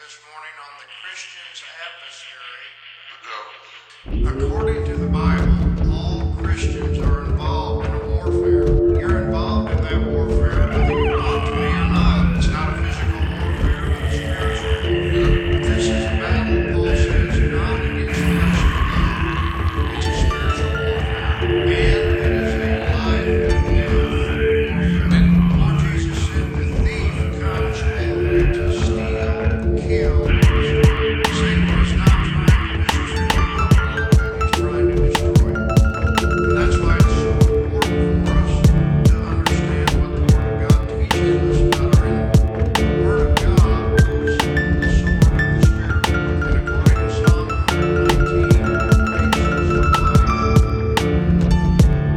this morning on the Christian's adversary. According to the Bible, all Christians are involved in a warfare. You're involved in that warfare whether you want to be or not. It's not a physical warfare, but a spiritual warfare. This is a battle, Paul says, not against flesh and blood. It's a spiritual warfare. And it is a life and death. And the Lord Jesus said, the thief comes only to steal, kill. Satan is not trying to destroy you, he's trying to destroy you. And that's why it's so important for us to understand what the Word of God teaches us about our enemy. The Word of God is the sword of the Spirit. And according to Psalm 119, it makes us alive.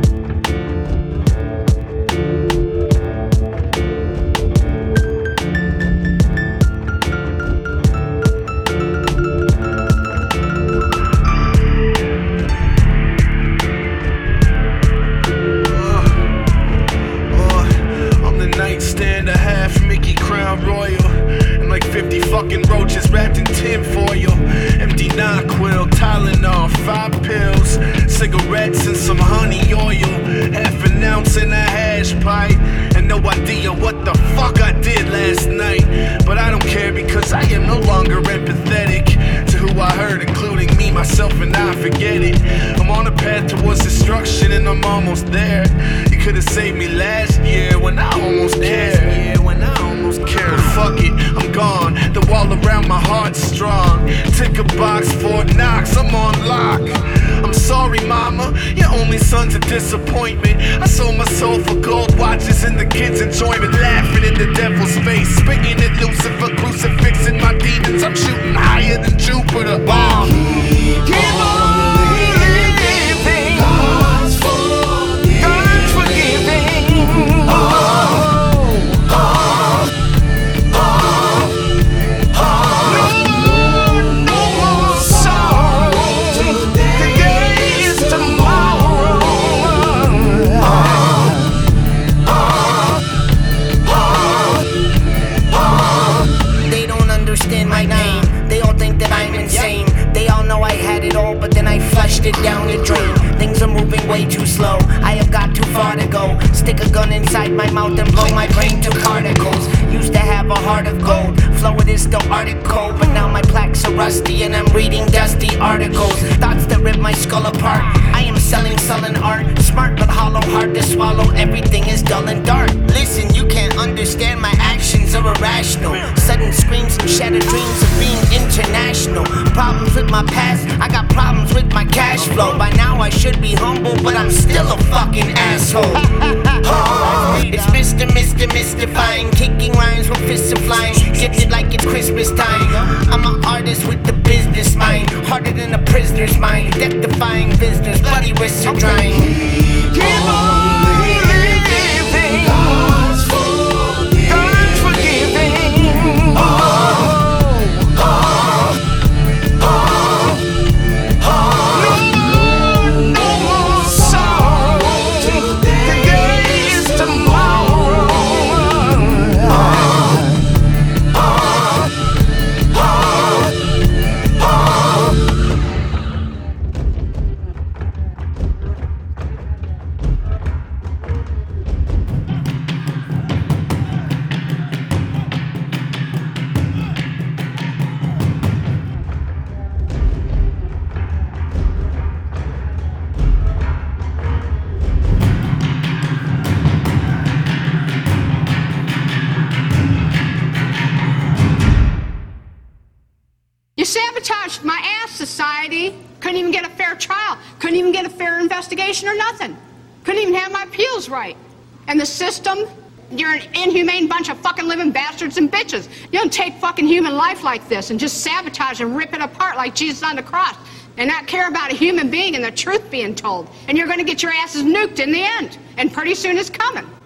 I'm the nightstand, a half Mickey Crown Royal, and like 50 fucking roaches wrapped in tinfoil. Empty NyQuil, Tylenol, 5 pills, cigarettes and some honey oil, half an ounce in a hash pipe, and no idea what the fuck I did last night. But I don't care because I am no longer empathetic to who I hurt, including me, myself, and I forget it. I'm on a path towards destruction and I'm almost there. You could have saved me last year when I almost cared. But fuck it, I'm gone. The wall around my heart's strong. Tick a box, Fort Knox, I'm on lock. I'm sorry, mama, your only son's a disappointment. I sold my soul for gold watches and the kids' enjoyment. Laughing in the devil's face, spitting at Lucifer, crucifixing my demons. I'm shooting higher than Jupiter. Bomb. Keep on living. God's forgiving. My name, they all think that I'm insane. They all know I had it all, but then I flushed it down the drain. Things are moving way too slow, I have got too far to go. Stick a gun inside my mouth and blow my brain to particles. Used to have a heart of gold, flow it is still Arctic cold, but now my plaques are rusty and I'm reading dusty articles. Thoughts that rip my skull apart, I am selling sullen art. Smart but hollow, hard to swallow, everything is dull and dark. Listen, you can't understand, my actions are irrational. Sudden screams and shattered dreams of being international. Problems with my past, I got problems with my cash flow. By now I should be humble, but I'm still a fucking asshole. It's Mr. Mystifying, kicking rhymes with fists are flying, gifted like it's Christmas time. I'm an artist with the business mind, harder than a prisoner's mind, death-defying visitors, bloody wrists are drying. Keep on living. God's forgiving. You sabotaged my ass, society. Couldn't even get a fair trial. Couldn't even get a fair investigation or nothing. Couldn't even have my appeals right. And the system, you're an inhumane bunch of fucking living bastards and bitches. You don't take fucking human life like this and just sabotage and rip it apart like Jesus on the cross and not care about a human being and the truth being told. And you're going to get your asses nuked in the end. And pretty soon it's coming.